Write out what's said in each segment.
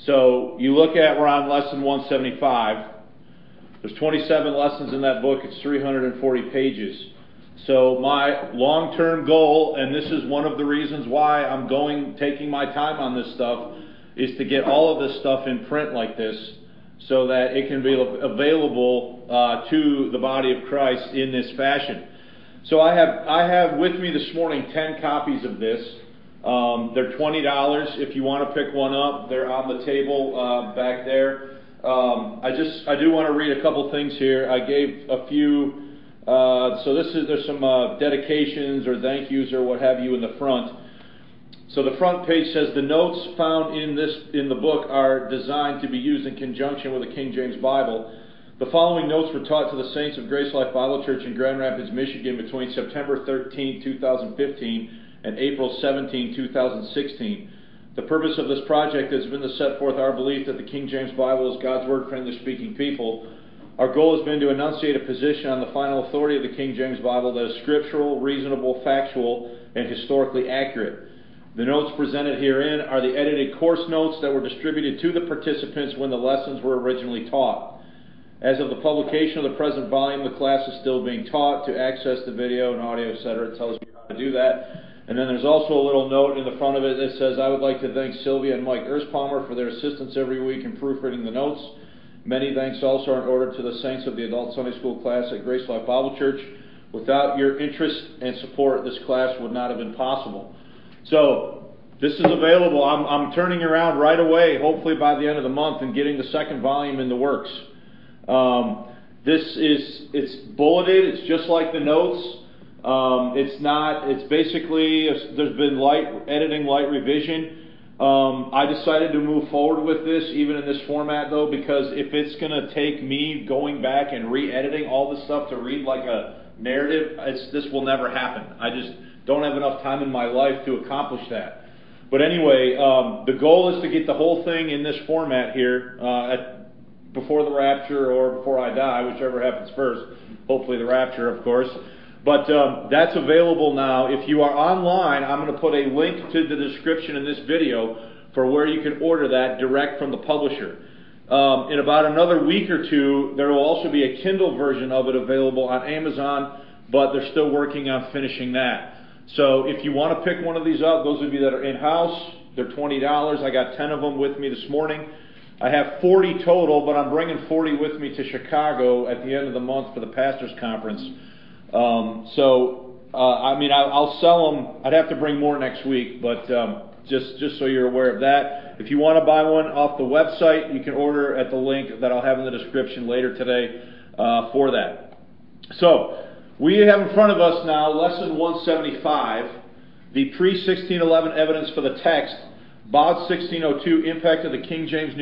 So you look at, we're on lesson 175. There's 27 lessons in that book. It's 340 pages. So my long-term goal, and this is one of the reasons why I'm taking my time on this stuff, is to get all of this stuff in print like this so that it can be available to the body of Christ in this fashion. So I have with me this morning 10 copies of this. They're $20 if you want to pick one up. They're on the table back there. I do want to read a couple things here. I gave a few. So there's some dedications or thank yous or what have you in the front. So the front page says the notes found in the book are designed to be used in conjunction with the King James Bible. The following notes were taught to the saints of Grace Life Bible Church in Grand Rapids, Michigan between September 13, 2015 and April 17, 2016. The purpose of this project has been to set forth our belief that the King James Bible is God's Word for English-speaking people. Our goal has been to enunciate a position on the final authority of the King James Bible that is scriptural, reasonable, factual, and historically accurate. The notes presented herein are the edited course notes that were distributed to the participants when the lessons were originally taught. As of the publication of the present volume, the class is still being taught. To access the video and audio, etc., it tells you how to do that. And then there's also a little note in the front of it that says, I would like to thank Sylvia and Mike Erspalmer for their assistance every week in proofreading the notes. Many thanks also are in order to the saints of the Adult Sunday School class at Grace Life Bible Church. Without your interest and support, this class would not have been possible. So, this is available. I'm turning around right away, hopefully by the end of the month, and getting the second volume in the works. It's bulleted. It's just like the notes. It's basically, there's been light editing, light revision. I decided to move forward with this, even in this format though, because if it's going to take me going back and re-editing all this stuff to read like a narrative, this will never happen. I just don't have enough time in my life to accomplish that. But anyway, the goal is to get the whole thing in this format here before the rapture or before I die, whichever happens first. Hopefully the rapture, of course. But that's available now. If you are online, I'm going to put a link to the description in this video for where you can order that direct from the publisher. In about another week or two, there will also be a Kindle version of it available on Amazon, but they're still working on finishing that. So if you want to pick one of these up, those of you that are in-house, they're $20. I got 10 of them with me this morning. I have 40 total, but I'm bringing 40 with me to Chicago at the end of the month for the Pastors Conference. I'll sell them. I'd have to bring more next week, but just so you're aware of that. If you want to buy one off the website, you can order at the link that I'll have in the description later today for that. So, we have in front of us now Lesson 175, the pre-1611 evidence for the text, BOD 1602, impact of the King James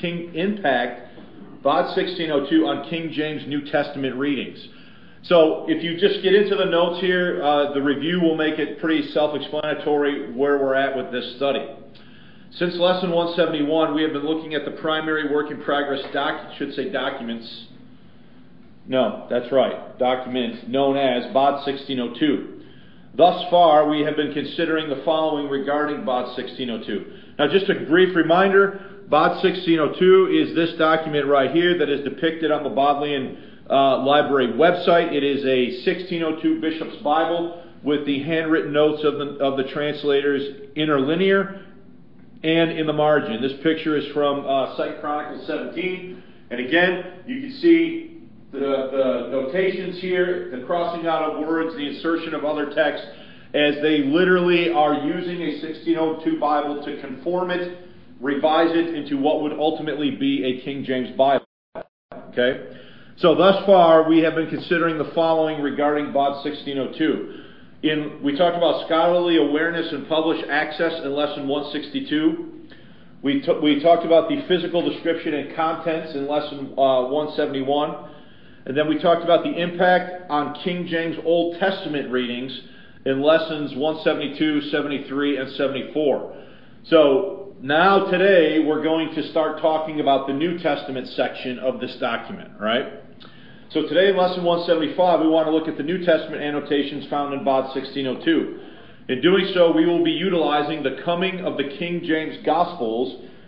BOD 1602 on King James New Testament readings. So if you just get into the notes here, the review will make it pretty self-explanatory where we're at with this study. Since Lesson 171, we have been looking at the primary work in progress documents. No, that's right, document known as BOD 1602. Thus far, we have been considering the following regarding BOD 1602. Now, just a brief reminder, BOD 1602 is this document right here that is depicted on the Bodleian Library website. It is a 1602 Bishop's Bible with the handwritten notes of the translators interlinear and in the margin. This picture is from 2 Chronicles 17, and again, you can see the notations here, the crossing out of words, the insertion of other texts, as they literally are using a 1602 Bible to conform it, revise it into what would ultimately be a King James Bible. Okay? So thus far, we have been considering the following regarding BOD 1602. We talked about scholarly awareness and published access in Lesson 162. We talked about the physical description and contents in Lesson 171. And then we talked about the impact on King James Old Testament readings in Lessons 172, 73, and 74. So now today we're going to start talking about the New Testament section of this document, right? So today in Lesson 175, we want to look at the New Testament annotations found in BOD 1602. In doing so, we will be utilizing the coming of the King James Gospels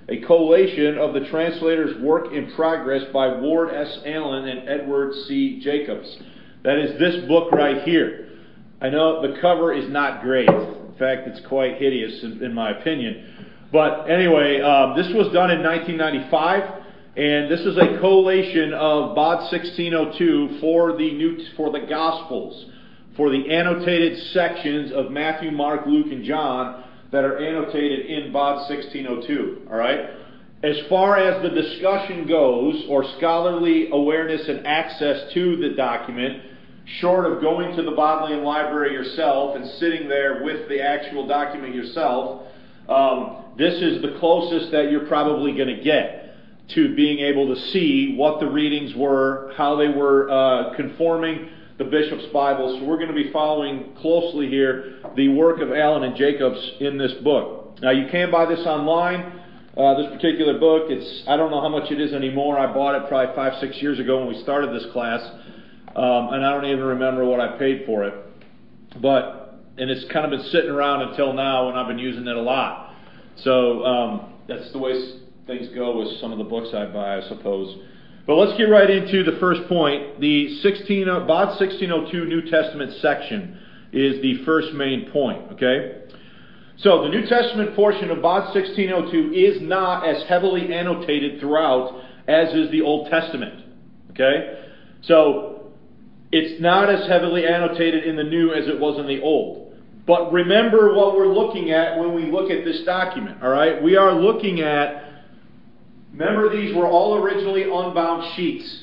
a collation of the translator's work in progress by Ward S. Allen and Edward C. Jacobs. That is this book right here. I know the cover is not great. In fact, it's quite hideous in my opinion. But anyway, this was done in 1995, and this is a collation of BOD 1602 for the Gospels, for the annotated sections of Matthew, Mark, Luke, and John that are annotated in BOD 1602. All right. As far as the discussion goes, or scholarly awareness and access to the document, short of going to the Bodleian Library yourself and sitting there with the actual document yourself, this is the closest that you're probably going to get to being able to see what the readings were, how they were conforming the bishop's Bible. So we're going to be following closely here the work of Allen and Jacobs in this book. Now you can buy this online. This particular book, I don't know how much it is anymore. I bought it probably 5-6 years ago when we started this class. And I don't even remember what I paid for it. And it's kind of been sitting around until now, and I've been using it a lot. So that's the way things go with some of the books I buy, I suppose. But let's get right into the first point. The BOD 1602 New Testament section is the first main point. Okay? So the New Testament portion of BOD 1602 is not as heavily annotated throughout as is the Old Testament. Okay? So it's not as heavily annotated in the New as it was in the Old. But remember what we're looking at when we look at this document. All right? We are looking at, remember these were all originally unbound sheets.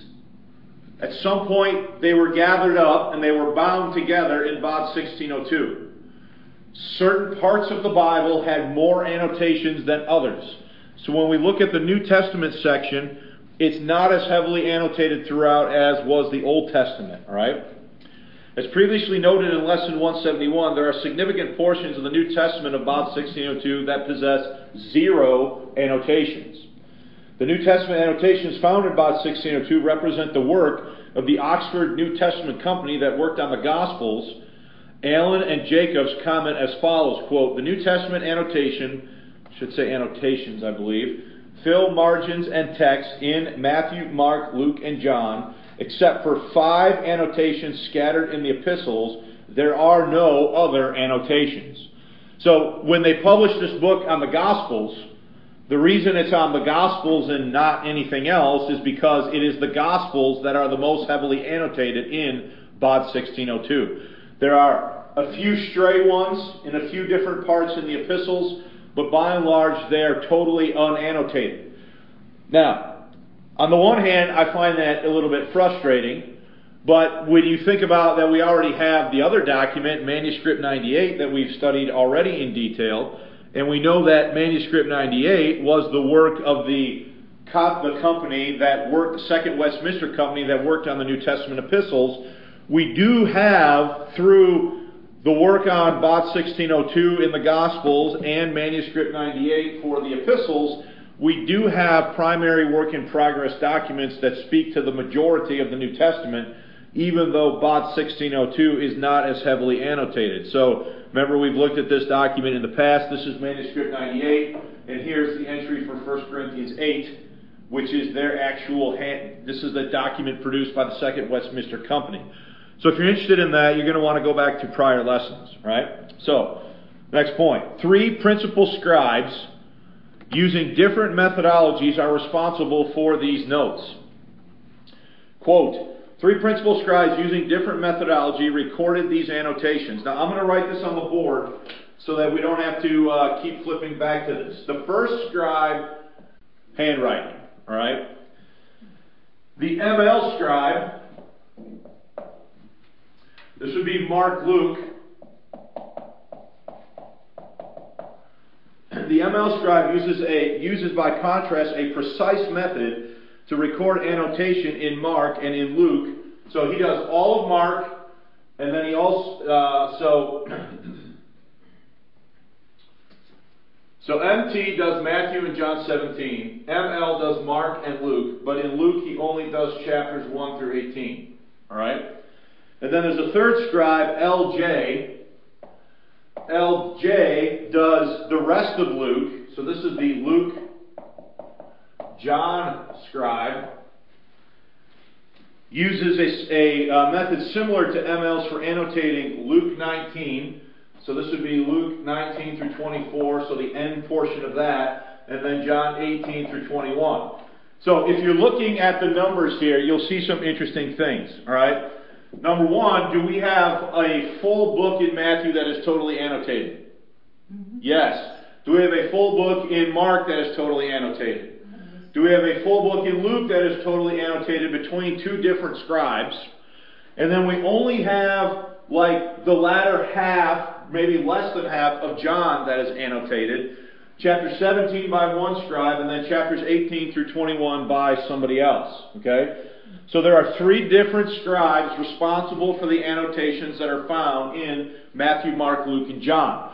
At some point they were gathered up and they were bound together in BOD 1602. Certain parts of the Bible had more annotations than others. So when we look at the New Testament section, it's not as heavily annotated throughout as was the Old Testament. All right? As previously noted in Lesson 171, there are significant portions of the New Testament of BOD 1602 that possess 0 annotations. The New Testament annotations found in BOD 1602 represent the work of the Oxford New Testament Company that worked on the Gospels. Allen and Jacobs comment as follows, quote, "The New Testament annotation," should say annotations, I believe, "fill margins and text in Matthew, Mark, Luke, and John. Except for 5 annotations scattered in the epistles, there are no other annotations." So when they published this book on the Gospels, the reason it's on the Gospels and not anything else is because it is the Gospels that are the most heavily annotated in BOD 1602. There are a few stray ones in a few different parts in the epistles, but by and large they are totally unannotated. Now, on the one hand, I find that a little bit frustrating, but when you think about that we already have the other document, Manuscript 98, that we've studied already in detail, and we know that Manuscript 98 was the work of the company that worked, the Second Westminster Company that worked on the New Testament epistles, we do have, through the work on BOD 1602 in the Gospels and Manuscript 98 for the epistles, we do have primary work in progress documents that speak to the majority of the New Testament, even though BOD 1602 is not as heavily annotated. So, remember we've looked at this document in the past. This is Manuscript 98, and here's the entry for 1 Corinthians 8, which is their actual this is the document produced by the Second Westminster Company. So if you're interested in that, you're going to want to go back to prior lessons, right? So, next point. 3 principal scribes using different methodologies are responsible for these notes. Quote, 3 principal scribes using different methodology recorded these annotations. Now I'm going to write this on the board so that we don't have to keep flipping back to this. The first scribe, handwriting, all right? The ML scribe, this would be Mark, Luke. The ML scribe uses by contrast a precise method to record annotation in Mark and in Luke. So he does all of Mark, and then he also so MT does Matthew and John 17. ML does Mark and Luke, but in Luke he only does chapters 1 through 18. All right, and then there's a third scribe, LJ. LJ does the rest of Luke. So this is the Luke John scribe uses a method similar to ML's for annotating Luke 19. So this would be Luke 19 through 24, so the end portion of that, and then John 18 through 21. So if you're looking at the numbers here, you'll see some interesting things, all right? Number one, do we have a full book in Matthew that is totally annotated? Mm-hmm. Yes. Do we have a full book in Mark that is totally annotated? Do we have a full book in Luke that is totally annotated between two different scribes? And then we only have like the latter half, maybe less than half of John that is annotated. Chapter 17 by one scribe, and then chapters 18 through 21 by somebody else. Okay? So there are three different scribes responsible for the annotations that are found in Matthew, Mark, Luke, and John.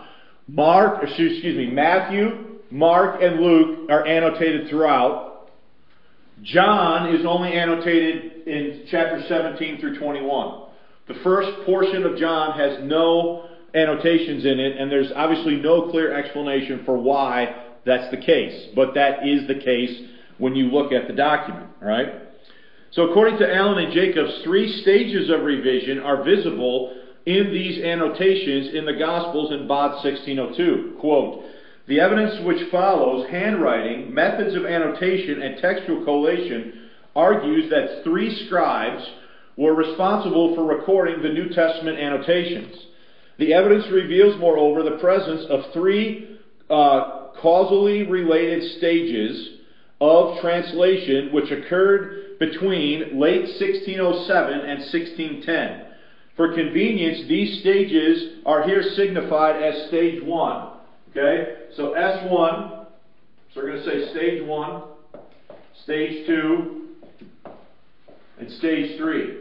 Matthew, Mark, and Luke are annotated throughout. John is only annotated in chapter 17 through 21. The first portion of John has no annotations in it, and there's obviously no clear explanation for why that's the case. But that is the case when you look at the document, right? So according to Allen and Jacobs, 3 stages of revision are visible in these annotations in the Gospels in Bod 1602. Quote, "The evidence which follows, handwriting, methods of annotation, and textual collation, argues that 3 scribes were responsible for recording the New Testament annotations. The evidence reveals, moreover, the presence of 3 causally related stages of translation which occurred between late 1607 and 1610. For convenience, these stages are here signified as stage 1. Okay? So S1, so we're going to say stage 1, stage 2, and stage 3.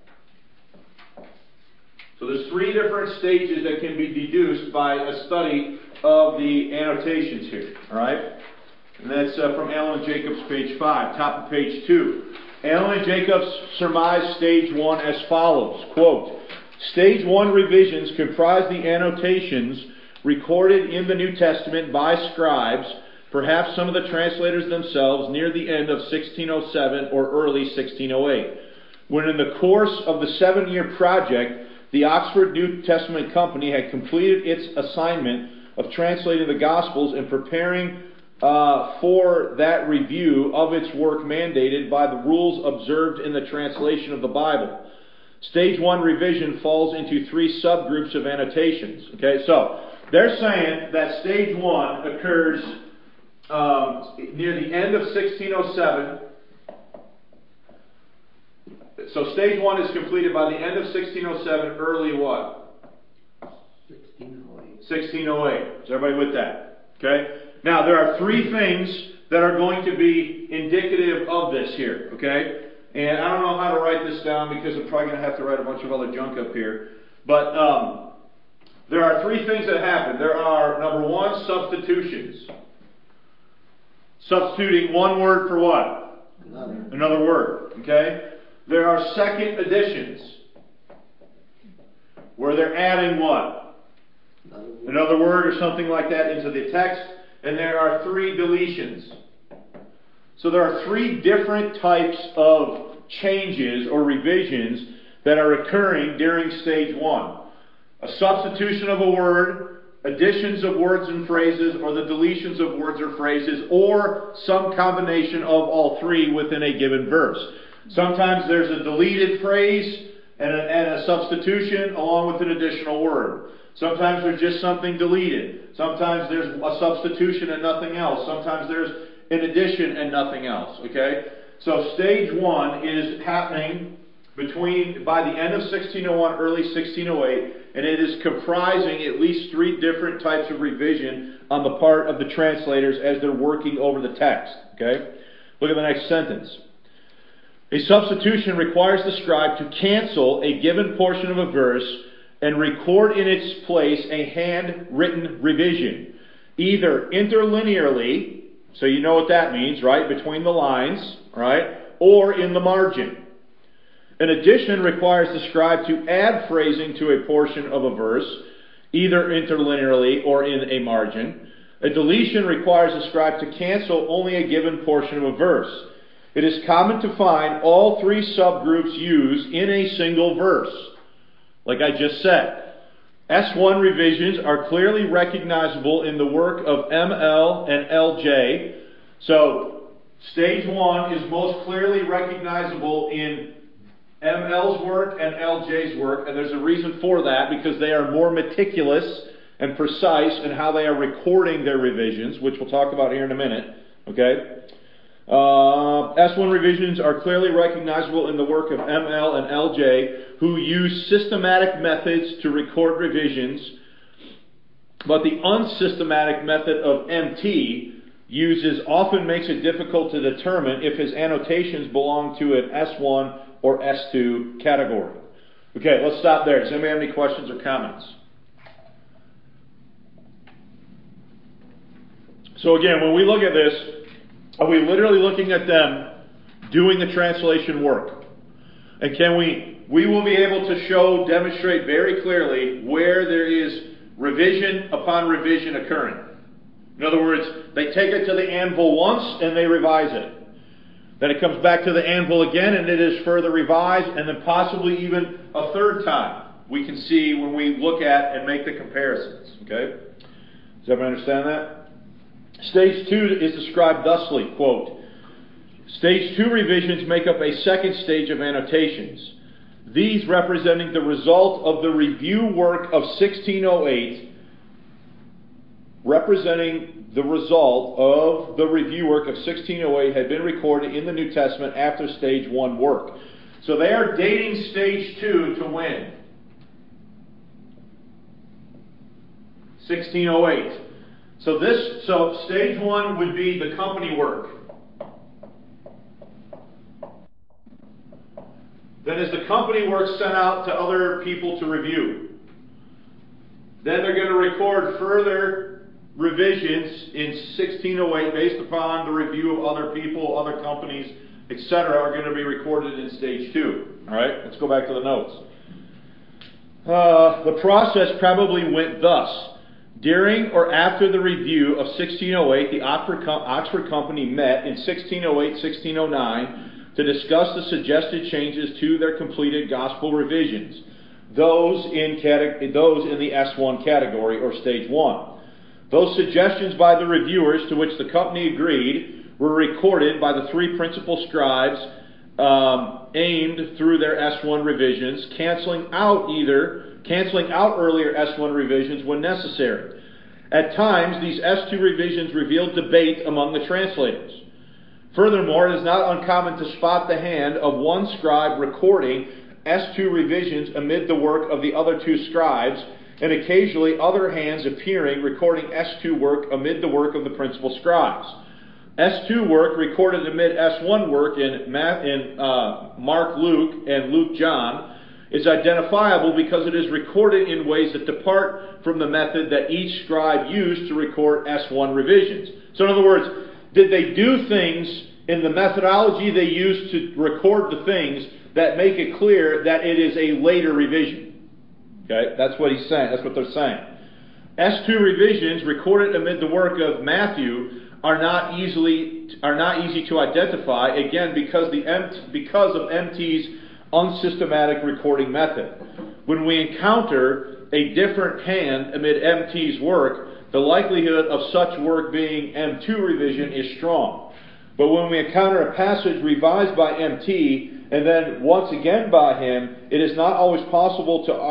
So there's 3 different stages that can be deduced by a study of the annotations here. Alright? And that's from Allen and Jacobs, page 5, top of page 2. Allen and Jacobs surmise stage 1 as follows. Quote, "Stage 1 revisions comprise the annotations recorded in the New Testament by scribes, perhaps some of the translators themselves, near the end of 1607 or early 1608. When in the course of the 7-year project, the Oxford New Testament Company had completed its assignment of translating the Gospels and preparing for that review of its work mandated by the rules observed in the translation of the Bible. Stage 1 revision falls into 3 subgroups of annotations." Okay, so they're saying that stage 1 occurs near the end of 1607. So stage 1 is completed by the end of 1607, early what? 1608. 1608. Is everybody with that? Okay? Now, there are 3 things that are going to be indicative of this here. Okay? And I don't know how to write this down because I'm probably going to have to write a bunch of other junk up here. But there are 3 things that happen. There are, number 1, substitutions. Substituting one word for what? Another word. Okay? There are second additions, where they're adding what? Another word or something like that into the text. And there are 3 deletions. So there are 3 different types of changes or revisions that are occurring during stage 1. A substitution of a word, additions of words and phrases, or the deletions of words or phrases, or some combination of all 3 within a given verse. Sometimes there's a deleted phrase and a substitution along with an additional word. Sometimes there's just something deleted. Sometimes there's a substitution and nothing else. Sometimes there's an addition and nothing else. Okay? So stage 1 is happening by the end of 1601, early 1608, and it is comprising at least 3 different types of revision on the part of the translators as they're working over the text. Okay? Look at the next sentence. A substitution requires the scribe to cancel a given portion of a verse and record in its place a handwritten revision, either interlinearly, so you know what that means, right? Between the lines, right? Or in the margin. An addition requires the scribe to add phrasing to a portion of a verse, either interlinearly or in a margin. A deletion requires the scribe to cancel only a given portion of a verse. It is common to find all three subgroups used in a single verse. Like I just said, S1 revisions are clearly recognizable in the work of ML and LJ. So, stage 1 is most clearly recognizable in ML's work and LJ's work, and there's a reason for that, because they are more meticulous and precise in how they are recording their revisions, which we'll talk about here in a minute. Okay? S1 revisions are clearly recognizable in the work of ML and LJ, who use systematic methods to record revisions, but the unsystematic method of MT often makes it difficult to determine if his annotations belong to an S1 or S2 category. Okay, let's stop there. Does anybody have any questions or comments? So again, when we look at this, are we literally looking at them doing the translation work? And we will be able to demonstrate very clearly where there is revision upon revision occurring. In other words, they take it to the anvil once and they revise it. Then it comes back to the anvil again and it is further revised, and then possibly even a third time. We can see when we look at and make the comparisons. Okay? Does everyone understand that? Stage 2 is described thusly, quote, Stage 2 revisions make up a second stage of annotations. These representing the result of the review work of 1608, had been recorded in the New Testament after stage 1 work. So they are dating stage 2 to when? 1608. So stage 1 would be the company work. Then is the company work sent out to other people to review? Then they're going to record further revisions in 1608 based upon the review of other people, other companies, etc. are going to be recorded in stage 2. All right, let's go back to the notes. The process probably went thus. During or after the review of 1608, the Oxford Company met in 1608-1609 to discuss the suggested changes to their completed gospel revisions, those in the S1 category or stage 1. Those suggestions by the reviewers to which the company agreed were recorded by the three principal scribes aimed through their S1 revisions, canceling out earlier S1 revisions when necessary. At times, these S2 revisions revealed debate among the translators. Furthermore, it is not uncommon to spot the hand of one scribe recording S2 revisions amid the work of the other two scribes, and occasionally other hands appearing recording S2 work amid the work of the principal scribes. S2 work recorded amid S1 work in Mark, Luke, and Luke, John is identifiable because it is recorded in ways that depart from the method that each scribe used to record S1 revisions. So in other words, did they do things in the methodology they used to record the things that make it clear that it is a later revision? Okay, that's what he's saying. That's what they're saying. S2 revisions recorded amid the work of Matthew are not easy to identify, again because of MT's unsystematic recording method. When we encounter a different hand amid MT's work, the likelihood of such work being M2 revision is strong. But when we encounter a passage revised by MT and then once again by him, it is not always possible to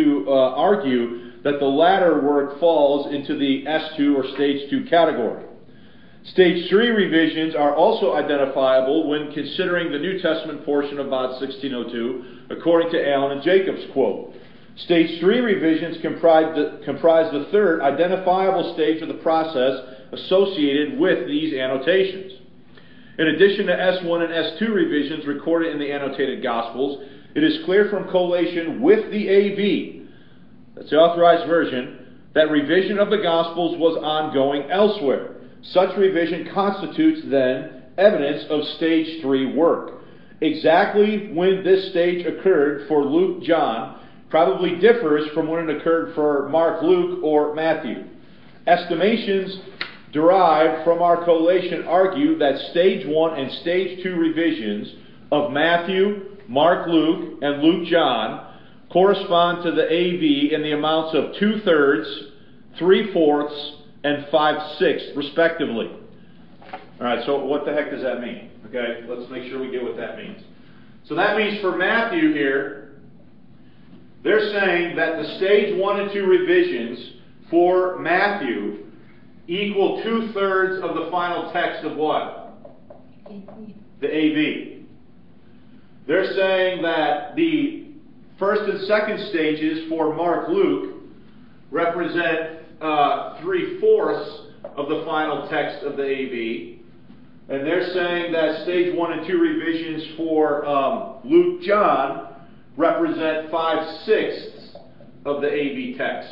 argue that the latter work falls into the S2 or stage 2 category. Stage 3 revisions are also identifiable when considering the New Testament portion of Bod 1602, according to Allen and Jacobs' quote. Stage 3 revisions comprise the third identifiable stage of the process associated with these annotations. In addition to S1 and S2 revisions recorded in the annotated Gospels, it is clear from collation with the AV, that's the Authorized Version, that revision of the Gospels was ongoing elsewhere. Such revision constitutes, then, evidence of stage 3 work. Exactly when this stage occurred for Luke, John, probably differs from when it occurred for Mark, Luke, or Matthew. Estimations derived from our collation argue that stage 1 and stage 2 revisions of Matthew, Mark, Luke, and Luke, John correspond to the AV in the amounts of 2/3, 3/4, and 5/6 respectively. Alright, so what the heck does that mean? Okay, let's make sure we get what that means. So that means for Matthew here, they're saying that the stage 1 and 2 revisions for Matthew equal 2/3 of the final text of what? The AV. They're saying that the first and second stages for Mark, Luke represent 3/4 of the final text of the AV. And they're saying that stage 1 and 2 revisions for Luke, John represent 5/6 of the AV text.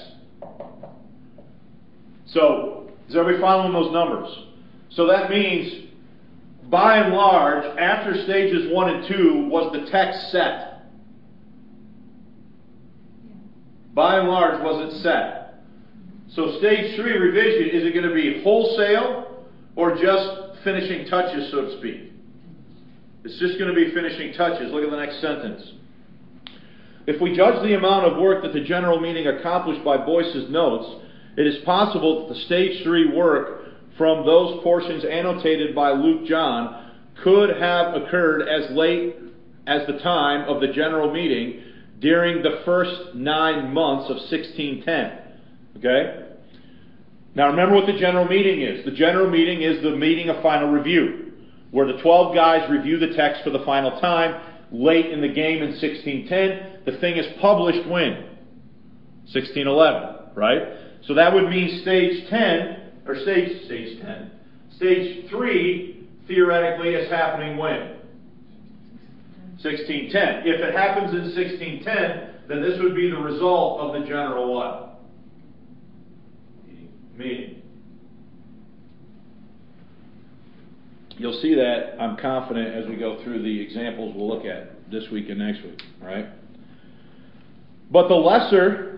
So, is everybody following those numbers? So that means, by and large, after stages 1 and 2, was the text set? By and large, was it set? So stage 3 revision, is it going to be wholesale or just finishing touches, so to speak? It's just going to be finishing touches. Look at the next sentence. If we judge the amount of work that the general meeting accomplished by Boyce's notes, it is possible that the stage 3 work from those portions annotated by Luke, John could have occurred as late as the time of the general meeting during the first 9 months of 1610. Okay? Now remember what the general meeting is. The general meeting is the meeting of final review, where the 12 guys review the text for the final time, late in the game in 1610. The thing is published when? 1611, right? So that would mean stage 10, or stage 10. Stage 3, theoretically, is happening when? 1610. If it happens in 1610, then this would be the result of the general what? Meeting. You'll see that, I'm confident, as we go through the examples we'll look at this week and next week, right? But the lesser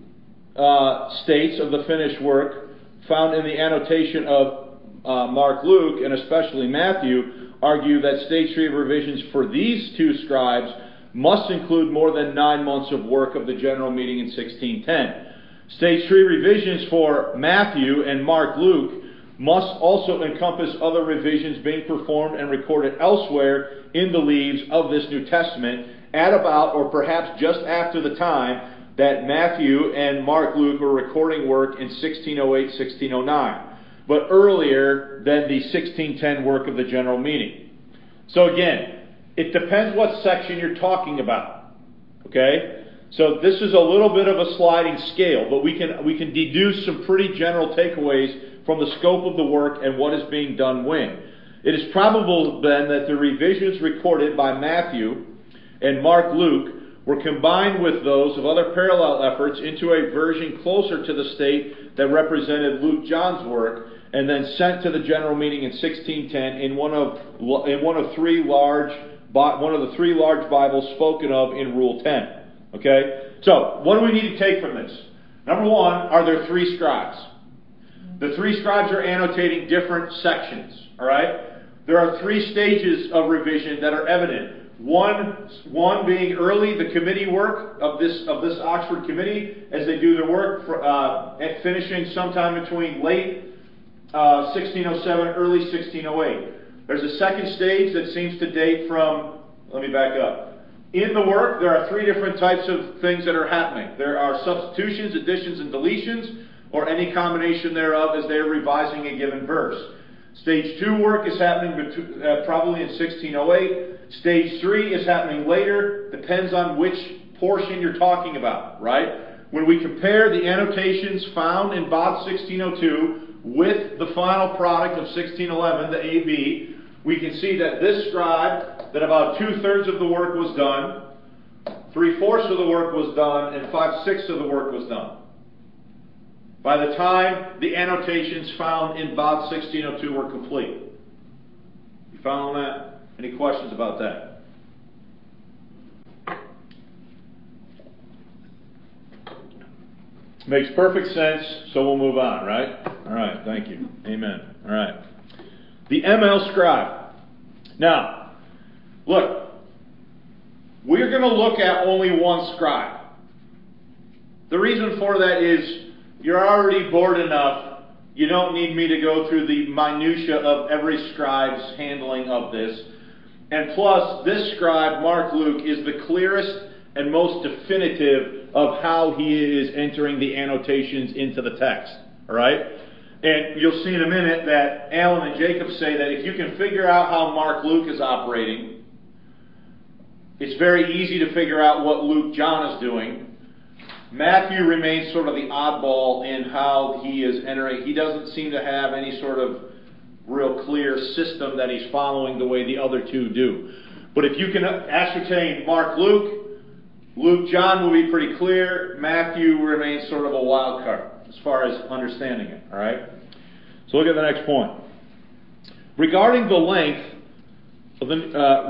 states of the finished work found in the annotation of Mark, Luke, and especially Matthew, argue that stage 3 revisions for these two scribes must include more than 9 months of work of the general meeting in 1610. Stage 3 revisions for Matthew and Mark, Luke must also encompass other revisions being performed and recorded elsewhere in the leaves of this New Testament at about, or perhaps just after the time that Matthew and Mark, Luke were recording work in 1608, 1609, but earlier than the 1610 work of the general meeting. So again, it depends what section you're talking about. Okay? So this is a little bit of a sliding scale, but we can deduce some pretty general takeaways from the scope of the work and what is being done when. It is probable then that the revisions recorded by Matthew and Mark, Luke were combined with those of other parallel efforts into a version closer to the state that represented Luke, John's work, and then sent to the general meeting in 1610 in one of the three large Bibles spoken of in Rule 10. Okay? So, what do we need to take from this? Number one, are there 3 scribes? The 3 scribes are annotating different sections. Alright? There are 3 stages of revision that are evident. One being early, the committee work of this Oxford committee, as they do their work, finishing sometime between late 1607, early 1608. There's a second stage that seems to date from, let me back up. In the work, there are 3 different types of things that are happening. There are substitutions, additions, and deletions, or any combination thereof as they are revising a given verse. Stage 2 work is happening probably in 1608. Stage 3 is happening later. Depends on which portion you're talking about, right? When we compare the annotations found in Bob 1602 with the final product of 1611, the AV, we can see that this scribe, that about 2/3 of the work was done, 3/4 of the work was done, and 5/6 of the work was done by the time the annotations found in Bob 1602 were complete. You following that? Any questions about that? Makes perfect sense, so we'll move on, right? All right, thank you. Amen. All right. The ML scribe. Now, look, we're going to look at only one scribe. The reason for that is you're already bored enough. You don't need me to go through the minutia of every scribe's handling of this. And plus, this scribe, Mark Luke, is the clearest and most definitive of how he is entering the annotations into the text. All right? And you'll see in a minute that Alan and Jacob say that if you can figure out how Mark Luke is operating, it's very easy to figure out what Luke John is doing. Matthew remains sort of the oddball in how he is entering. He doesn't seem to have any sort of real clear system that he's following the way the other two do. But if you can ascertain Mark Luke, Luke John will be pretty clear. Matthew remains sort of a wild card as far as understanding it. All right? So look at the next point. Regarding the length of the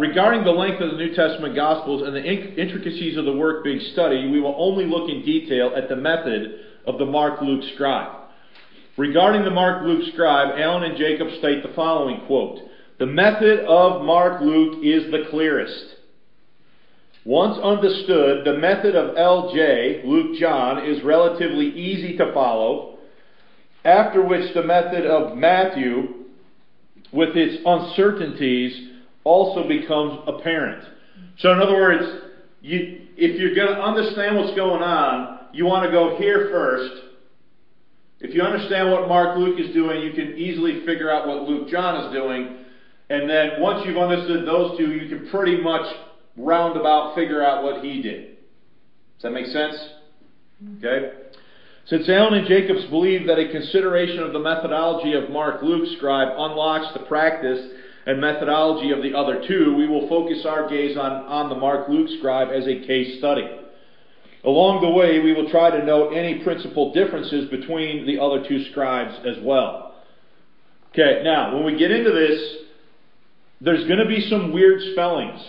New Testament Gospels and the intricacies of the work being studied, we will only look in detail at the method of the Mark-Luke scribe. Regarding the Mark-Luke scribe, Alan and Jacob state the following, quote, "The method of Mark-Luke is the clearest. Once understood, the method of L.J., Luke John, is relatively easy to follow, after which the method of Matthew, with its uncertainties, also becomes apparent." So in other words, if you're going to understand what's going on, you want to go here first. If you understand what Mark Luke is doing, you can easily figure out what Luke John is doing. And then once you've understood those two, you can pretty much roundabout figure out what he did. Does that make sense? Okay? Since Alan and Jacobs believe that a consideration of the methodology of Mark Luke scribe unlocks the practice and methodology of the other two, we will focus our gaze on the Mark Luke scribe as a case study. Along the way, we will try to note any principal differences between the other two scribes as well. Okay, now, when we get into this, there's going to be some weird spellings.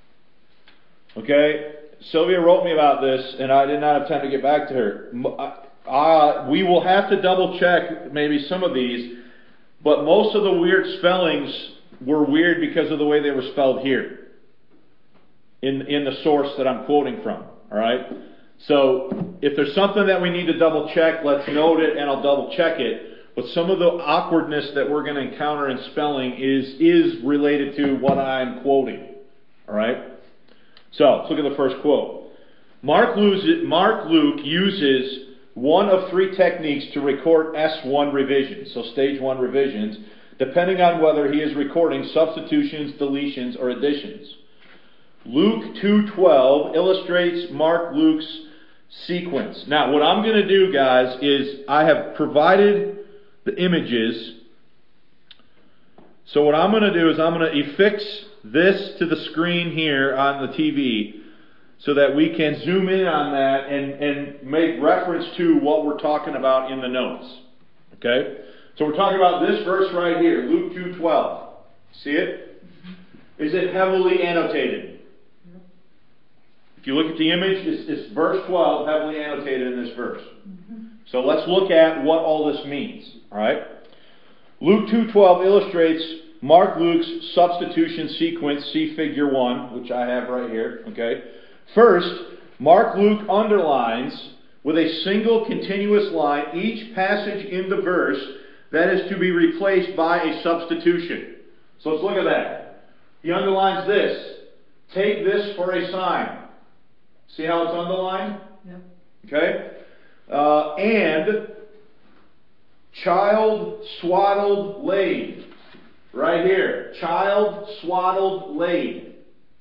Okay, Sylvia wrote me about this, and I did not have time to get back to her. We will have to double check maybe some of these, but most of the weird spellings were weird because of the way they were spelled here in the source that I'm quoting from. All right, so if there's something that we need to double check, let's note it, and I'll double check it. But some of the awkwardness that we're going to encounter in spelling is related to what I'm quoting. All right. So, let's look at the first quote. Mark Luke uses one of three techniques to record S1 revisions, so stage 1 revisions, depending on whether he is recording substitutions, deletions, or additions. Luke 2:12 illustrates Mark Luke's sequence. Now, what I'm going to do, guys, is I have provided the images. So what I'm going to do is I'm going to affix this to the screen here on the TV so that we can zoom in on that and make reference to what we're talking about in the notes. Okay? So we're talking about this verse right here, Luke 2:12. See it? Is it heavily annotated? If you look at the image, it's verse 12, heavily annotated in this verse. So let's look at what all this means. All right? Luke 2:12 illustrates Mark Luke's substitution sequence, see figure 1, which I have right here. Okay. First, Mark Luke underlines with a single continuous line each passage in the verse that is to be replaced by a substitution. So let's look at that. He underlines this. Take this for a sign. See how it's underlined? Yeah. Okay. And child swaddled laid. Right here. Child swaddled laid.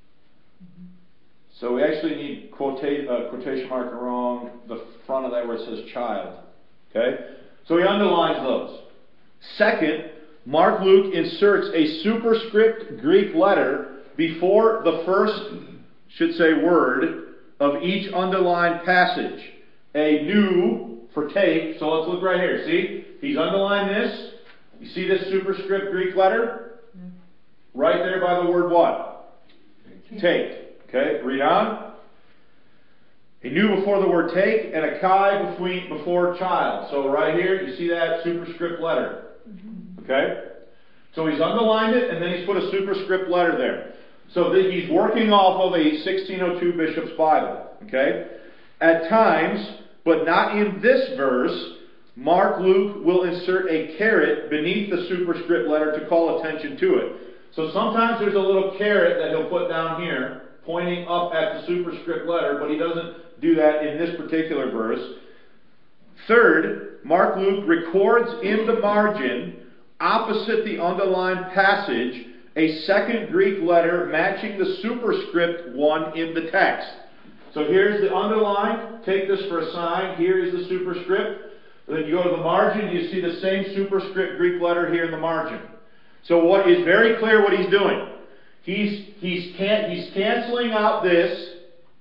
So we actually need quotation mark around the front of that where it says child. Okay? So he underlines those. Second, Mark Luke inserts a superscript Greek letter before the first, should say, word of each underlined passage. A new for take. So let's look right here. See? He's underlined this. You see this superscript Greek letter? Right there by the word what? Take. Okay, read on. He knew before the word take and a chi before child. So right here, you see that superscript letter. Okay? So he's underlined it, and then he's put a superscript letter there. So that he's working off of a 1602 Bishop's Bible. Okay? At times, but not in this verse, Mark Luke will insert a caret beneath the superscript letter to call attention to it. So sometimes there's a little caret that he'll put down here, pointing up at the superscript letter, but he doesn't do that in this particular verse. Third, Mark Luke records in the margin, opposite the underlined passage, a second Greek letter matching the superscript one in the text. So here's the underline. Take this for a sign. Here is the superscript. Then you go to the margin, you see the same superscript Greek letter here in the margin. So what is very clear what he's doing. He's canceling out this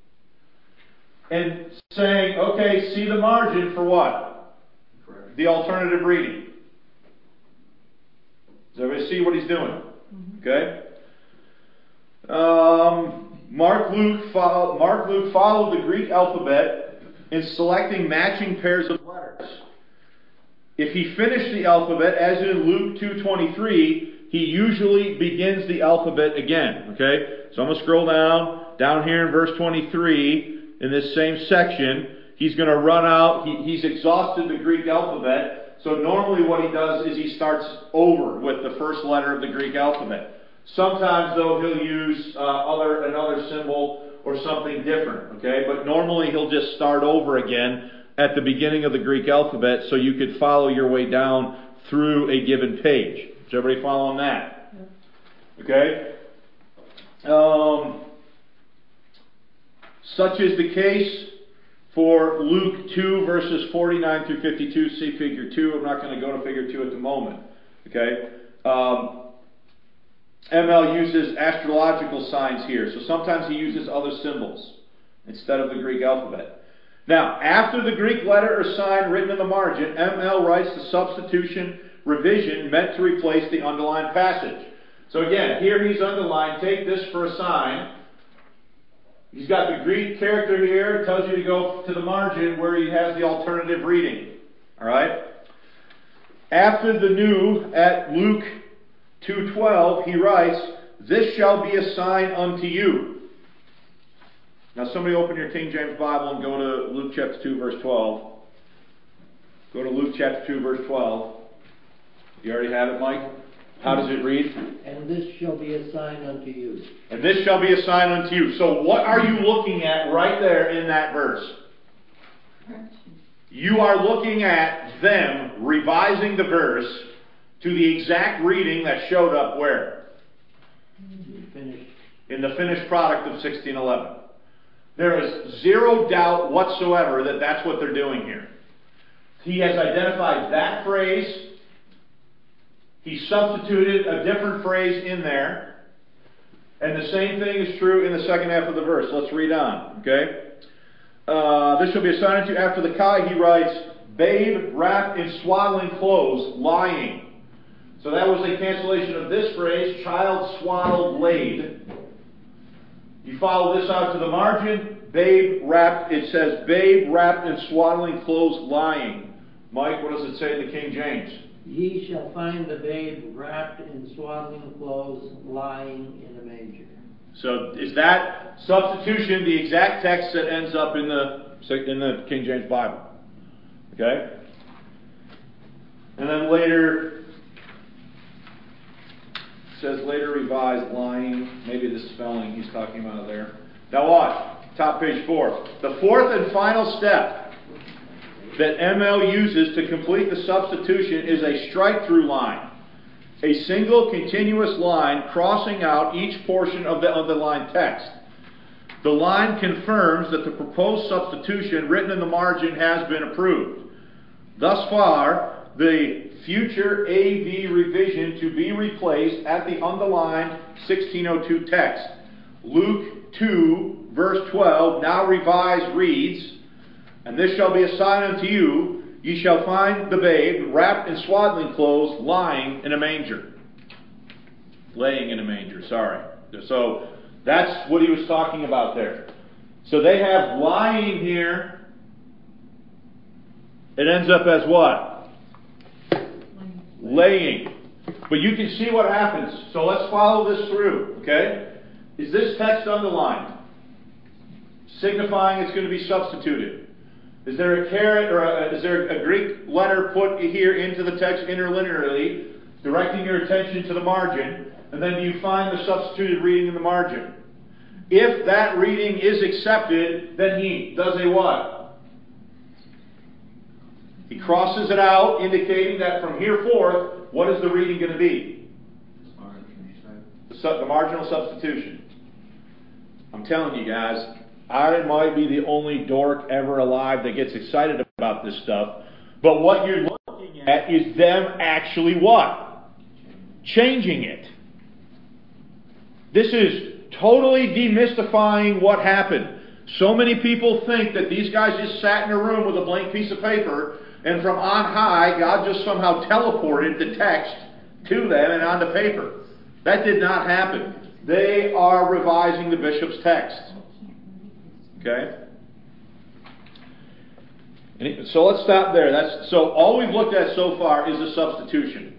and saying, okay, see the margin for what? Correct. The alternative reading. Does everybody see what he's doing? Okay? Mark Luke followed the Greek alphabet in selecting matching pairs of letters. If he finished the alphabet, as in Luke 2:23, he usually begins the alphabet again. Okay? So I'm going to scroll down here in verse 23, in this same section, he's going to run out. He's exhausted the Greek alphabet. So normally what he does is he starts over with the first letter of the Greek alphabet. Sometimes, though, he'll use another symbol or something different. Okay? But normally he'll just start over again at the beginning of the Greek alphabet so you could follow your way down through a given page. Is everybody following that? Okay? Such is the case for Luke 2 verses 49 through 52. See figure 2. I'm not going to go to figure 2 at the moment. Okay? ML uses astrological signs here. So sometimes he uses other symbols instead of the Greek alphabet. Now, after the Greek letter or sign written in the margin, ML writes the substitution revision meant to replace the underlined passage. So again, here he's underlined, take this for a sign. He's got the Greek character here, tells you to go to the margin where he has the alternative reading. Alright? After the new, at Luke 2:12, he writes, this shall be a sign unto you. Now somebody open your King James Bible and go to Luke chapter 2 verse 12. Go to Luke chapter 2 verse 12. You already have it, Mike? How does it read? And this shall be a sign unto you. And this shall be a sign unto you. So what are you looking at right there in that verse? You are looking at them revising the verse to the exact reading that showed up where? In the finished product of 1611. There is zero doubt whatsoever that that's what they're doing here. He has identified that phrase. He substituted a different phrase in there. And the same thing is true in the second half of the verse. Let's read on. Okay? This shall be a sign unto you. After the chi, he writes, babe wrapped in swaddling clothes, lying. So that was a cancellation of this phrase, child swaddled laid. You follow this out to the margin, babe wrapped, it says, babe wrapped in swaddling clothes lying. Mike, what does it say in the King James? Ye shall find the babe wrapped in swaddling clothes lying in a manger. So is that substitution the exact text that ends up in the King James Bible? Okay? And then later, says later revised lying. Maybe the spelling he's talking about there. Now watch. Top page 4. The fourth and final step that ML uses to complete the substitution is a strike-through line. A single continuous line crossing out each portion of the underlined text. The line confirms that the proposed substitution written in the margin has been approved. Thus far, the future AV revision to be replaced at the underlined 1602 text. Luke 2, verse 12, now revised reads, and this shall be a sign unto you, ye shall find the babe wrapped in swaddling clothes, lying in a manger. Laying in a manger, sorry. So that's what he was talking about there. So they have lying here. It ends up as what? Laying. But you can see what happens. So let's follow this through, okay? Is this text underlined? Signifying it's going to be substituted. Is there a caret or is there a Greek letter put here into the text interlinearly, directing your attention to the margin? And then do you find the substituted reading in the margin? If that reading is accepted, then he does a what? He crosses it out, indicating that from here forth, what is the reading going to be? The marginal substitution. I'm telling you guys, I might be the only dork ever alive that gets excited about this stuff. But what you're looking at is them actually what? Changing it. This is totally demystifying what happened. So many people think that these guys just sat in a room with a blank piece of paper, and from on high, God just somehow teleported the text to them and onto paper. That did not happen. They are revising the bishop's text. Okay? So let's stop there. So all we've looked at so far is a substitution.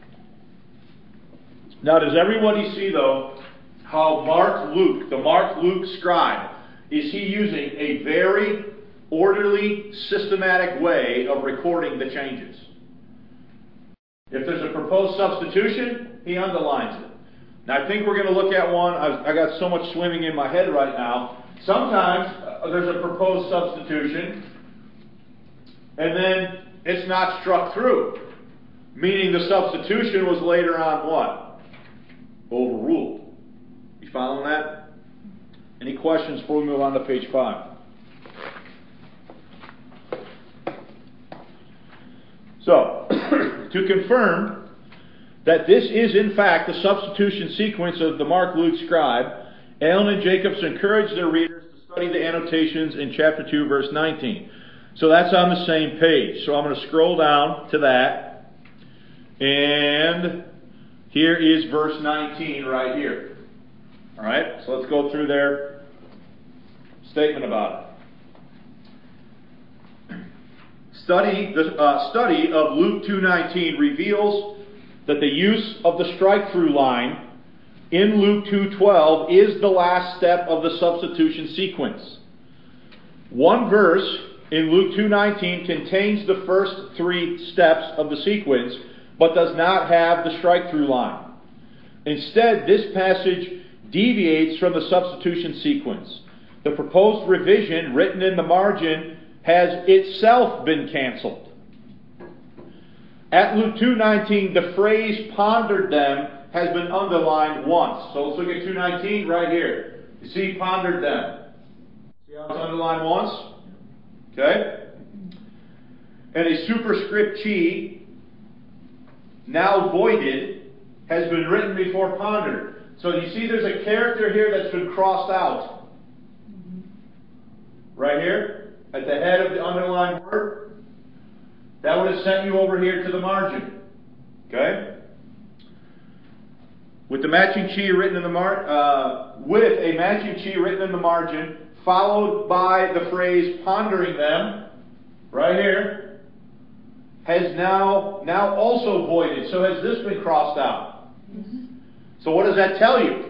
Now, does everybody see, though, how the Mark Luke scribe, is he using a very orderly, systematic way of recording the changes? If there's a proposed substitution, he underlines it. Now, I think we're going to look at one. I got so much swimming in my head right now. Sometimes there's a proposed substitution, and then it's not struck through, meaning the substitution was later on what? Overruled. You following that? Any questions before we move on to page 5? So, to confirm that this is in fact the substitution sequence of the Mark Luke scribe, Allen and Jacobs encourage their readers to study the annotations in chapter 2, verse 19. So that's on the same page. So I'm going to scroll down to that. And here is verse 19 right here. All right, so let's go through their statement about it. The study of Luke 2:19 reveals that the use of the strike-through line in Luke 2:12 is the last step of the substitution sequence. One verse in Luke 2:19 contains the first 3 steps of the sequence, but does not have the strike-through line. Instead, this passage deviates from the substitution sequence. The proposed revision written in the margin has itself been canceled. At Luke 2:19, the phrase pondered them has been underlined once. So let's look at 2:19 right here. You see pondered them. See how it's underlined once? Okay? And a superscript chi, now voided, has been written before pondered. So you see there's a character here that's been crossed out. Right here, at the head of the underlined word. That would have sent you over here to the margin. Okay? With the matching chi written in the margin, followed by the phrase pondering them, right here, has now also voided. So has this been crossed out? Mm-hmm. So what does that tell you?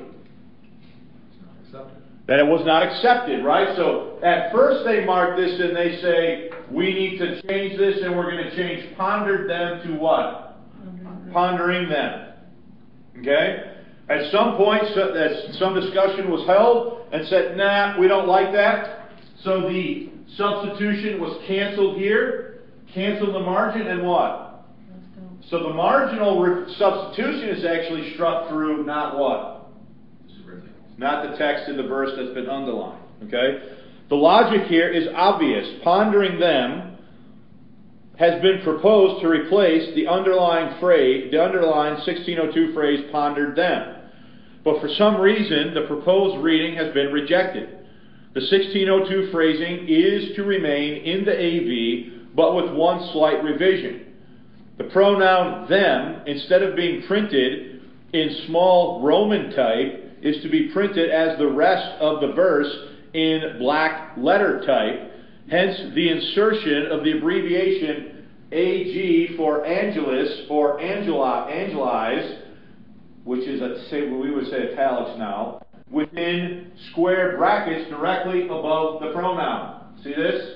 That it was not accepted, right? So at first they mark this and they say, we need to change this, and we're going to change pondered them to what? Pondering them. Okay? At some point, some discussion was held and said, nah, we don't like that. So the substitution was canceled here, canceled the margin, and what? So the marginal substitution is actually struck through, not what? Not the text in the verse that's been underlined. Okay? The logic here is obvious. Pondering them has been proposed to replace the underlying 1602 phrase pondered them. But for some reason, the proposed reading has been rejected. The 1602 phrasing is to remain in the AV, but with one slight revision. The pronoun them, instead of being printed in small Roman type, is to be printed as the rest of the verse in black letter type, hence the insertion of the abbreviation AG for Angelus or Angelize, which is, we would say italics now, within square brackets directly above the pronoun. See this?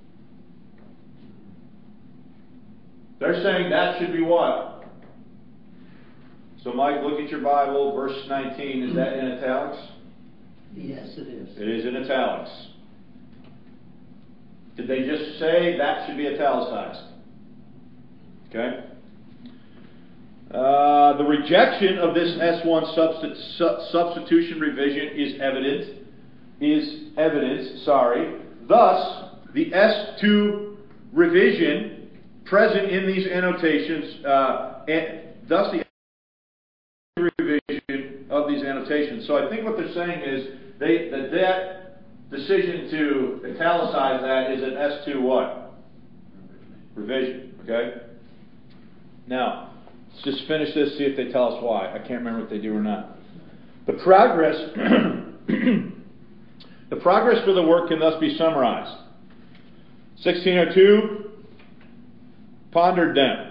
They're saying that should be what? So Mike, look at your Bible, verse 19. Is that in italics? Yes, it is. It is in italics. Did they just say that should be italicized? Okay. The rejection of this S1 substitution revision is evidence. Thus, the S2 revision present in these annotations, thus the revision of these annotations. So I think what they're saying is that decision to italicize that is an S2 what? Revision. Okay? Now, let's just finish this, see if they tell us why. I can't remember if they do or not. The progress for the work can thus be summarized. 1602, pondered them.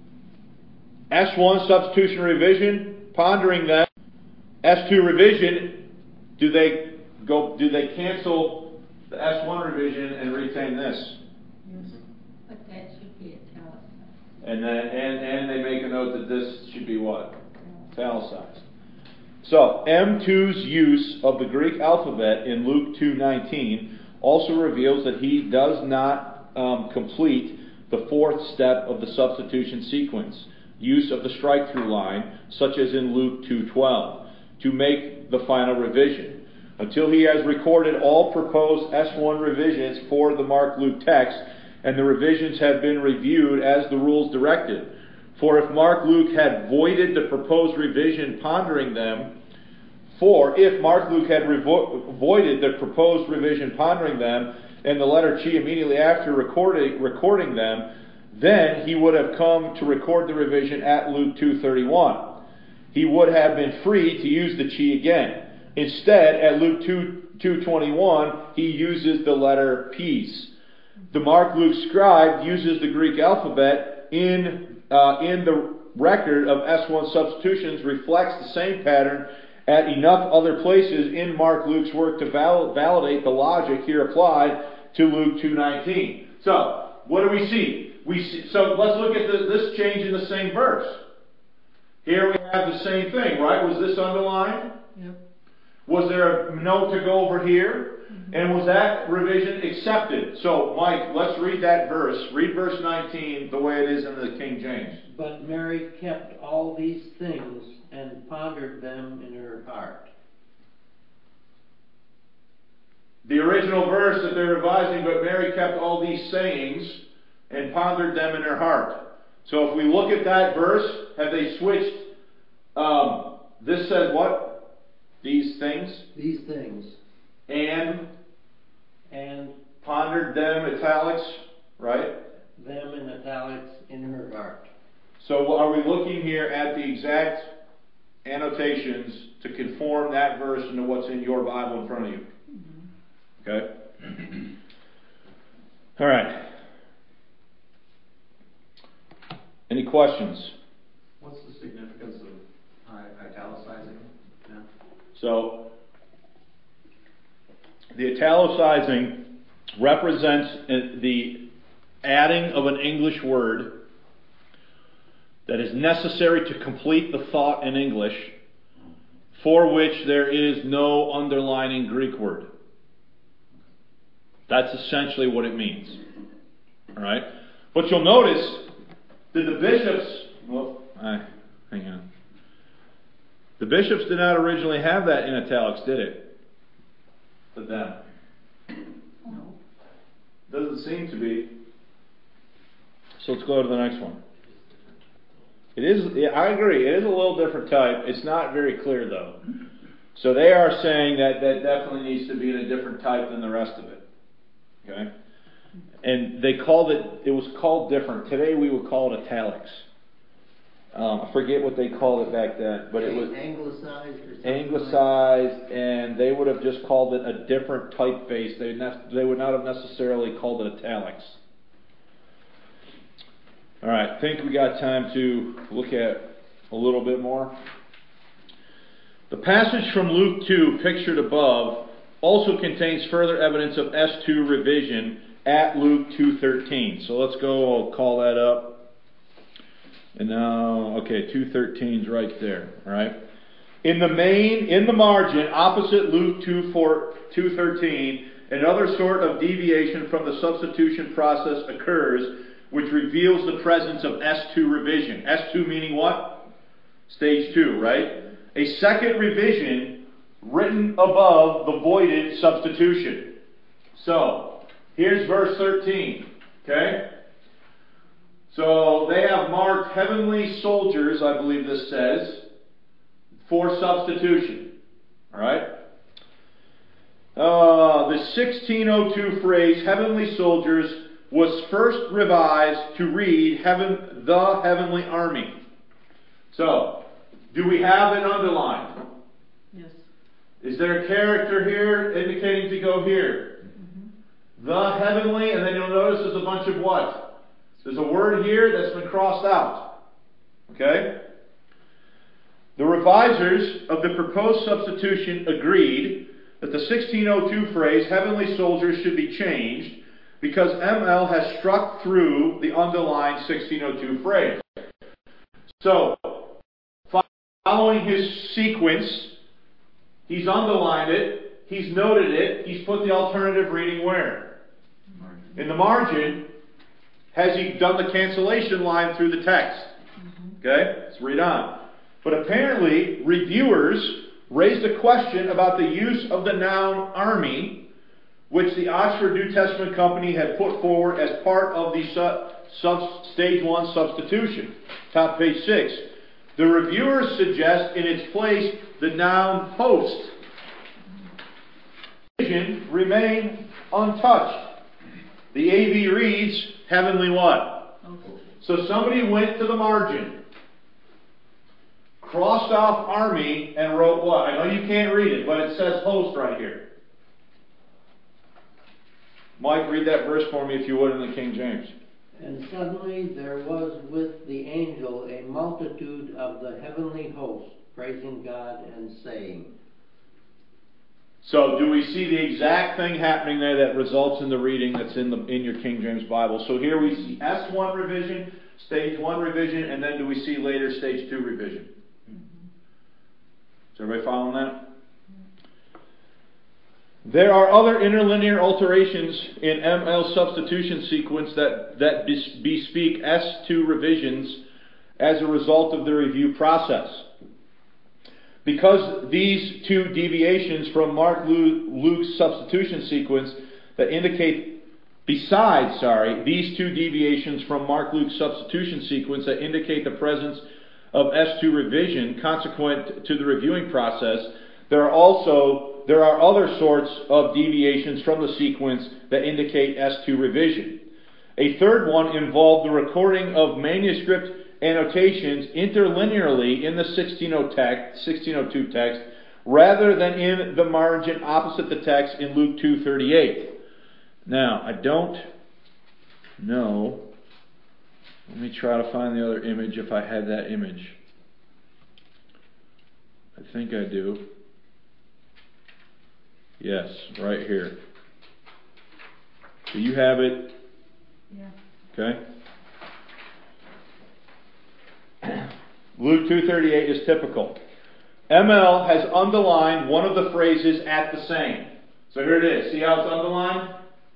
S1 substitution revision, pondering them. S2 revision, do they cancel the S1 revision and retain this? Yes, but that should be italicized. And they make a note that this should be what? Italicized. So M2's use of the Greek alphabet in Luke 2:19 also reveals that he does not complete the fourth step of the substitution sequence, use of the strike-through line, such as in Luke 2:12, to make the final revision, until he has recorded all proposed S1 revisions for the Mark-Luke text, and the revisions have been reviewed as the rules directed. For if Mark-Luke had voided the proposed revision pondering them, and the letter Chi immediately after recording them, then he would have come to record the revision at Luke 2:31. He would have been free to use the Chi again. Instead, at Luke 2:21, he uses the letter P's. The Mark-Luke scribe uses the Greek alphabet in the record of S1 substitutions, reflects the same pattern at enough other places in Mark-Luke's work to validate the logic here applied to Luke 2:19. So, what do we see? So let's look at this change in the same verse. Here we have the same thing, right? Was this underlined? Yep. Was there a note to go over here? Mm-hmm. And was that revision accepted? So, Mike, let's read that verse. Read verse 19 the way it is in the King James. But Mary kept all these things and pondered them in her heart. The original verse that they're revising, but Mary kept all these sayings and pondered them in her heart. So if we look at that verse, have they switched? This says what? These things? These things. And pondered them, italics, right? Them in italics in her heart. So are we looking here at the exact annotations to conform that verse into what's in your Bible in front of you? Mm-hmm. Okay? All right. Any questions? What's the significance of italicizing now? So, the italicizing represents the adding of an English word that is necessary to complete the thought in English, for which there is no underlining Greek word. That's essentially what it means. All right? But you'll notice that the bishops, hang on. The bishops did not originally have that in italics, did it? For them. No. Doesn't seem to be. So let's go to the next one. It is, I agree, it is a little different type. It's not very clear though. So they are saying that definitely needs to be in a different type than the rest of it. Okay? And they called it was called different. Today we would call it italics. I forget what they called it back then, but it was anglicized or something. anglicized, and they would have just called it a different typeface. They would not have necessarily called it italics. All right, I think we got time to look at a little bit more. The passage from Luke 2, pictured above, also contains further evidence of S2 revision at Luke 2:13. So let's go, I'll call that up. And now, okay, 2:13 is right there, all right? In the margin, opposite Luke 2:13, another sort of deviation from the substitution process occurs, which reveals the presence of S2 revision. S2 meaning what? Stage 2, right? A second revision written above the voided substitution. So, here's verse 13. Okay? So, they have marked heavenly soldiers, I believe this says, for substitution. Alright? The 1602 phrase, heavenly soldiers, was first revised to read the heavenly army. So, do we have it underlined? Yes. Is there a character here indicating to go here? Mm-hmm. The heavenly, and then you'll notice there's a bunch of what? There's a word here that's been crossed out. Okay? The revisers of the proposed substitution agreed that the 1602 phrase, heavenly soldiers, should be changed because ML has struck through the underlined 1602 phrase. So, following his sequence, he's underlined it, he's noted it, he's put the alternative reading where? In the margin. Has he done the cancellation line through the text? Okay, let's read on. But apparently, reviewers raised a question about the use of the noun army, which the Oxford New Testament Company had put forward as part of the stage 1 substitution. Top page 6. The reviewers suggest in its place the noun host. Remain untouched. The AV reads heavenly what? So somebody went to the margin, crossed off army, and wrote what? I know you can't read it, but it says host right here. Mike, read that verse for me if you would in the King James. And suddenly there was with the angel a multitude of the heavenly host, praising God and saying. So, do we see the exact thing happening there that results in the reading that's in your King James Bible? So here we see S1 revision, stage 1 revision, and then do we see later stage 2 revision? Is everybody following that? There are other interlinear alterations in ML substitution sequence that bespeak S2 revisions as a result of the review process. Because these two deviations from Luke's substitution sequence that indicate, these two deviations from Luke's substitution sequence that indicate the presence of S2 revision consequent to the reviewing process, there are other sorts of deviations from the sequence that indicate S2 revision. A third one involved the recording of manuscript annotations interlinearly in the 1602 text rather than in the margin opposite the text in Luke 2:38. Now, I don't know. Let me try to find the other image if I had that image. I think I do. Yes, right here. Do you have it? Yeah. Okay. Luke 2:38 is typical. ML has underlined one of the phrases at the same. So here it is. See how it's underlined?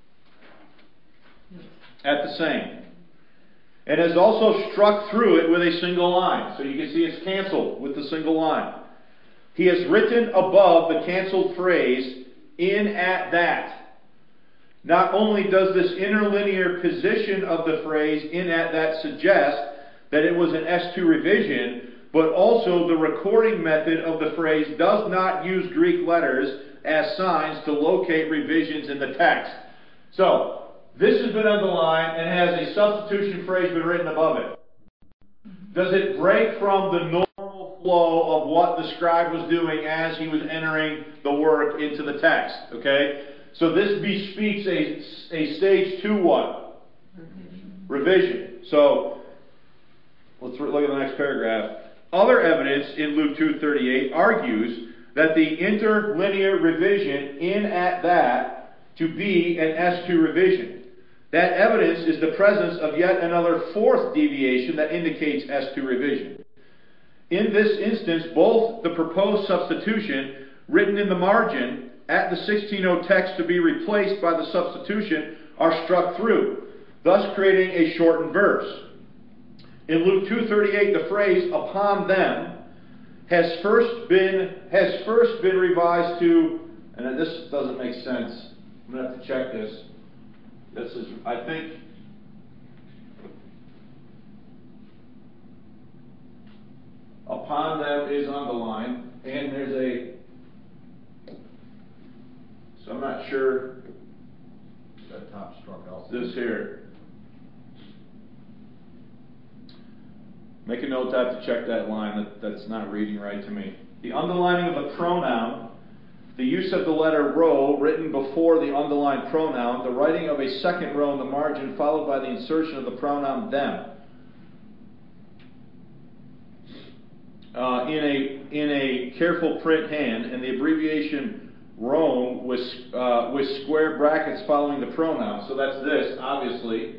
At the same. And has also struck through it with a single line. So you can see it's canceled with the single line. He has written above the canceled phrase, in at that. Not only does this interlinear position of the phrase, in at that, suggest that it was an S2 revision, but also the recording method of the phrase does not use Greek letters as signs to locate revisions in the text. So, this has been underlined and has a substitution phrase been written above it. Does it break from the normal flow of what the scribe was doing as he was entering the work into the text? Okay? So this bespeaks a stage 2 what? Revision. So, let's look at the next paragraph. Other evidence in Luke 2:38 argues that the interlinear revision in at that to be an S2 revision. That evidence is the presence of yet another fourth deviation that indicates S2 revision. In this instance, both the proposed substitution written in the margin at the 16:0 text to be replaced by the substitution are struck through, thus creating a shortened verse. In Luke 2:38, the phrase "upon them" has first been revised to, and this doesn't make sense. I'm going to have to check this. This is, I think, "upon them" is underlined, and there's so I'm not sure. That top struck out. This here. Make a note to have to check that line. That's not reading right to me. The underlining of a pronoun, the use of the letter rho written before the underlined pronoun, the writing of a second row in the margin followed by the insertion of the pronoun them. In a careful print hand, and the abbreviation Rome with square brackets following the pronoun. So that's this, obviously.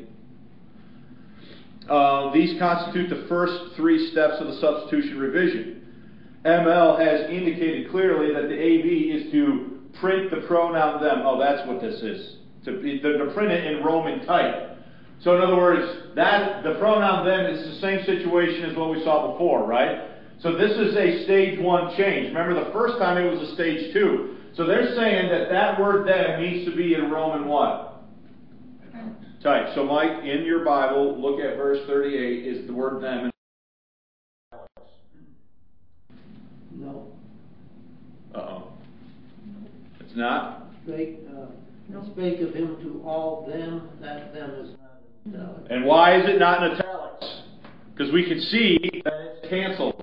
These constitute the first 3 steps of the substitution revision. ML has indicated clearly that the AV is to print the pronoun them. Oh, that's what this is. To print it in Roman type. So in other words, the pronoun them is the same situation as what we saw before, right? So this is a stage 1 change. Remember, the first time it was a stage 2. So they're saying that word them needs to be in Roman what? Type. So Mike, in your Bible, look at verse 38. Is the word them in No. Uh-oh. It's not? Spake of him to all them, that them is not in italics. And why is it not in italics? Because we can see that it's canceled.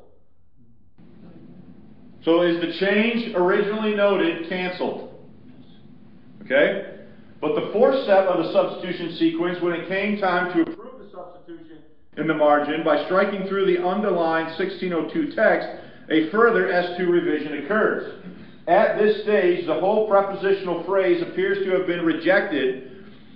So is the change originally noted canceled? Okay? But the fourth step of the substitution sequence, when it came time to approve the substitution in the margin, by striking through the underlined 16:02 text, a further S2 revision occurs. At this stage, the whole prepositional phrase appears to have been rejected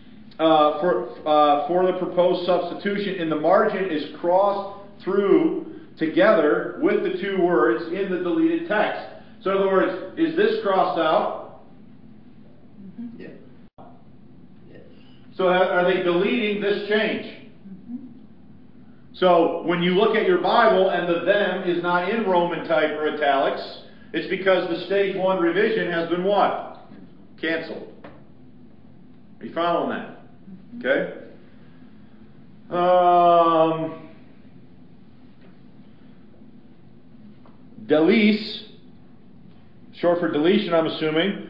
for the proposed substitution, and the margin is crossed through together with the 2 words in the deleted text. So in other words, is this crossed out? Mm-hmm. Yeah. Yes. So are they deleting this change? Mm-hmm. So when you look at your Bible and the them is not in Roman type or italics, it's because the stage 1 revision has been what? Canceled. Are you following that? Okay? Delise, short for deletion, I'm assuming.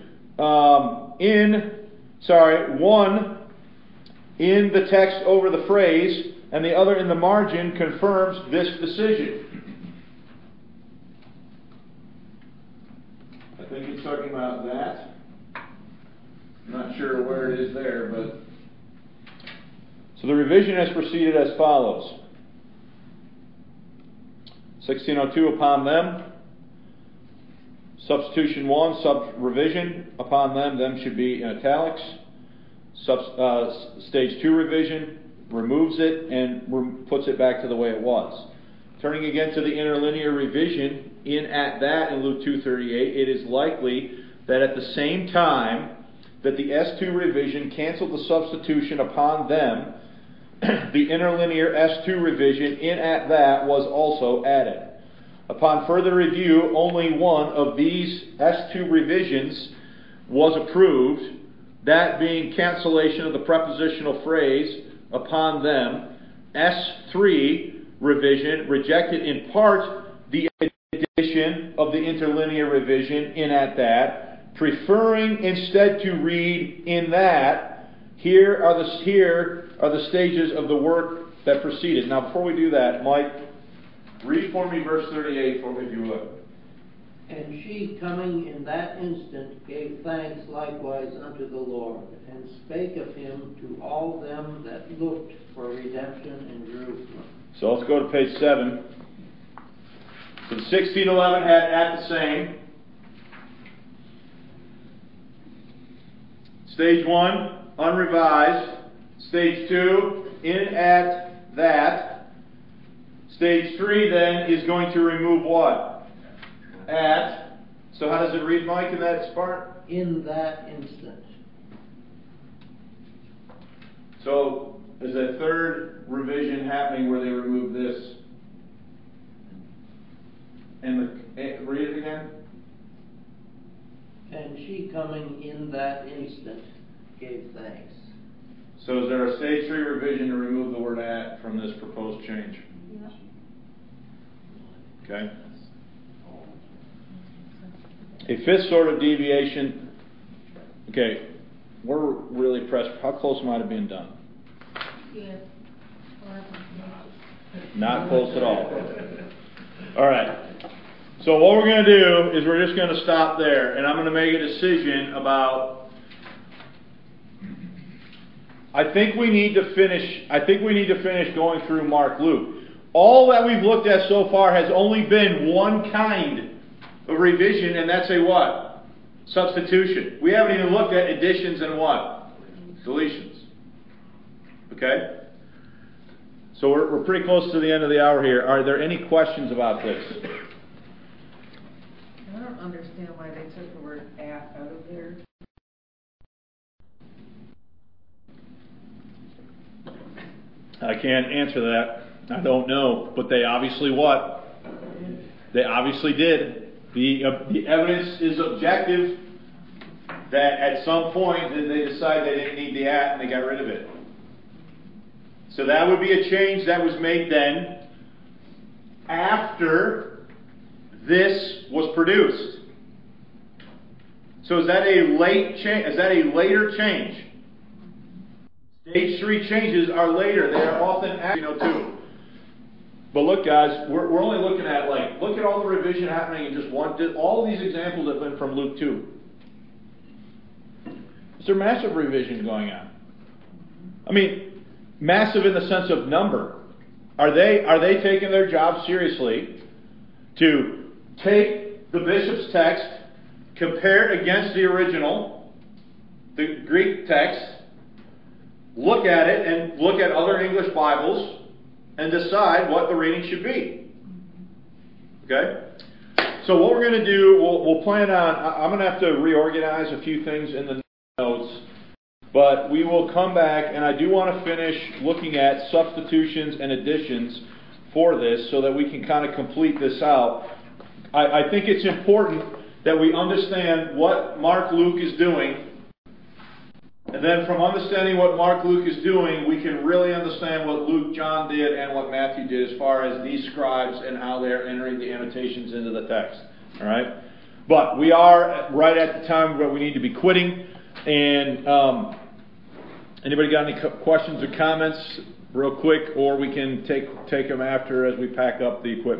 One in the text over the phrase, and the other in the margin confirms this decision. I think he's talking about that. I'm not sure where it is there, but... So the revision has proceeded as follows. 16:02, upon them. Substitution 1, sub-revision. Upon them should be in italics. Stage 2 revision, removes it and puts it back to the way it was. Turning again to the interlinear revision, in at that in Luke 2:38, it is likely that at the same time that the S2 revision canceled the substitution upon them, the interlinear S2 revision in at that was also added. Upon further review, only one of these S2 revisions was approved, that being cancellation of the prepositional phrase upon them. S3 revision rejected in part the addition of the interlinear revision in at that, preferring instead to read in that. Here are the stages of the work that preceded. Now, before we do that, Mike, Read for me verse 38 for me, if you would. And she, coming in that instant, gave thanks likewise unto the Lord, and spake of him to all them that looked for redemption in Jerusalem. So let's go to page 7. So the 1611 had at the same. Stage 1, unrevised. Stage 2, in at that. Stage 3 then is going to remove what? At. So how does it read, Mike, in that part? In that instant. So is a third revision happening where they remove this? And read it again. And she, coming in that instant, gave thanks. So is there a stage 3 revision to remove the word at from this proposed change? Yeah. Okay. A fifth sort of deviation. Okay, we're really pressed. How close am I to being done? Yeah. Not close at all. All right. So what we're going to do is we're just going to stop there, and I'm going to make a decision about. I think we need to finish going through Mark, Luke. All that we've looked at so far has only been one kind of revision, and that's a what? Substitution. We haven't even looked at additions and what? Deletions. Okay? So we're pretty close to the end of the hour here. Are there any questions about this? I don't understand why they took the word at out of there. I can't answer that. I don't know. But they obviously what? They obviously did. The evidence is objective that at some point they decided they didn't need the at and they got rid of it. So that would be a change that was made then after this was produced. So is that a late change? Is that a later change? Stage 3 changes are later. They are often too. But look, guys, we're only looking at look at all the revision happening in just one. All of these examples have been from Luke 2. Is there massive revision going on? I mean, massive in the sense of number. Are they taking their job seriously to take the bishop's text, compare it against the original, the Greek text, look at it and look at other English Bibles, and decide what the reading should be? Okay? So what we're going to do, we'll plan on, I'm going to have to reorganize a few things in the notes, but we will come back, and I do want to finish looking at substitutions and additions for this so that we can kind of complete this out. I think it's important that we understand what Mark, Luke is doing. And then from understanding what Mark, Luke is doing, we can really understand what Luke, John did and what Matthew did as far as these scribes and how they're entering the annotations into the text. All right? But we are right at the time where we need to be quitting. And anybody got any questions or comments real quick? Or we can take them after as we pack up the equipment.